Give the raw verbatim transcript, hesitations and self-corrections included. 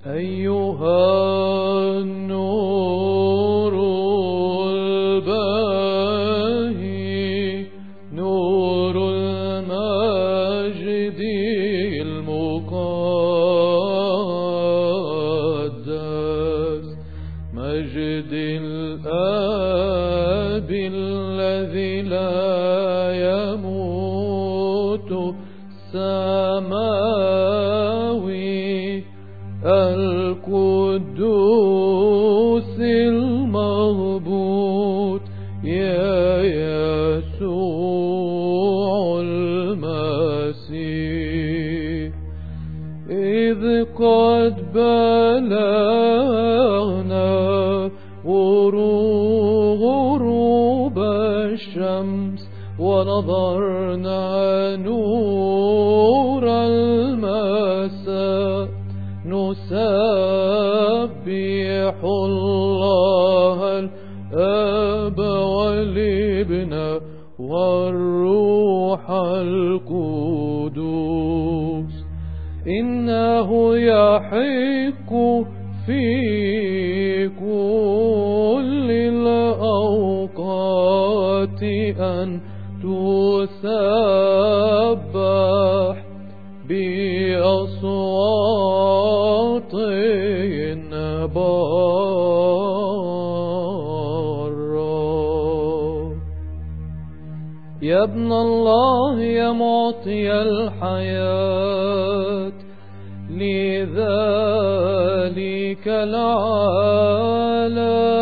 أيها النور الباهي نور المجد المقدس مجد الآب الذي لا يموت سماوي القدوس المغبوط يا يسوع المسيح إذ قد بلغنا غروب الشمس ونظرنا نور المساء نسبح الله الآب والابن والروح القدوس إنه يحق في كل الأوقات أن تسبح بأصوات بارة. يا ابن الله يا معطي الحياة لذلك العالم